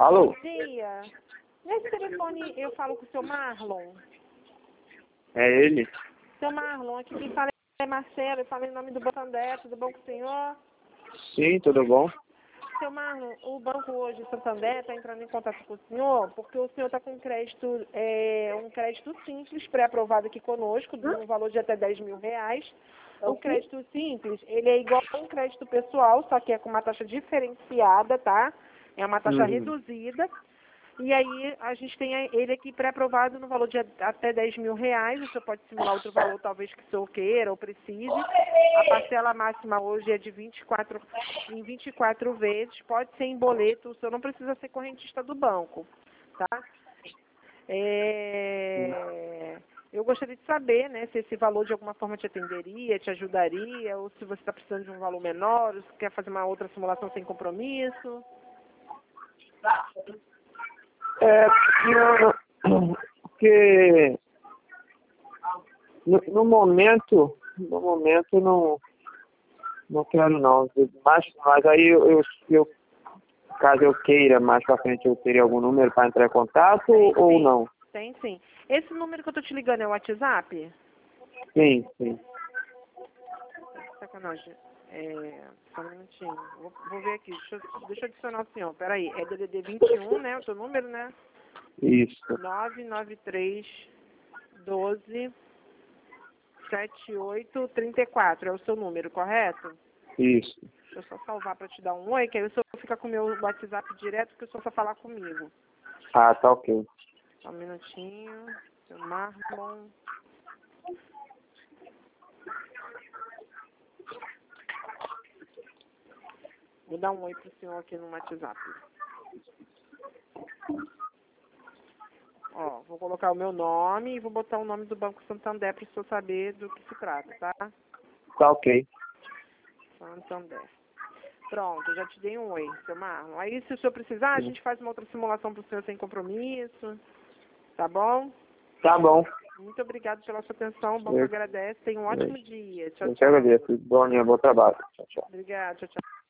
Alô? Bom dia. Nesse telefone eu falo com o seu Marlon. É ele? Seu Marlon, aqui quem fala é Marcelo, eu falo em nome do Banco Santander, tudo bom com o senhor? Sim, tudo bom? Seu Marlon, o banco hoje, Santander, está entrando em contato com o senhor, porque o senhor está com um crédito simples pré-aprovado aqui conosco, de um valor de até R$10.000. O crédito simples, ele é igual a um crédito pessoal, só que é com uma taxa diferenciada, tá? É uma taxa reduzida. E aí a gente tem ele aqui pré-aprovado no valor de até R$10.000. O senhor pode simular outro valor, talvez que o senhor queira ou precise. A parcela máxima hoje é de 24 vezes. Pode ser em boleto, o senhor não precisa ser correntista do banco, tá? Eu gostaria de saber, né, se esse valor de alguma forma te atenderia, te ajudaria, ou se você está precisando de um valor menor, ou se quer fazer uma outra simulação sem compromisso. Não, porque no momento não quero não. Mas aí caso eu queira, mais pra frente eu teria algum número para entrar em contato ou não? Tem sim. Esse número que eu tô te ligando é o WhatsApp? Sim, sim. Sacanagem. Só um minutinho. Vou ver aqui. Deixa eu adicionar o senhor. Peraí. É DDD 21, né? O seu número, né? Isso. 993127834. É o seu número, correto? Isso. Deixa eu só salvar para te dar um oi, que aí o senhor fica com o meu WhatsApp direto, que o senhor só falar comigo. Ah, tá ok. Só um minutinho. Seu Marlon. Vou dar um oi pro senhor aqui no WhatsApp. Ó, vou colocar o meu nome e vou botar o nome do Banco Santander para o senhor saber do que se trata, tá? Tá ok. Santander. Pronto, já te dei um oi, seu Marlon. Aí, se o senhor precisar, a gente faz uma outra simulação para o senhor sem compromisso. Tá bom? Tá bom. Muito obrigado pela sua atenção. O banco agradece. Tenha um ótimo dia. Tchau, Eu te tchau. agradeço. Bom dia, bom trabalho. Tchau, tchau. Obrigada. Tchau, tchau.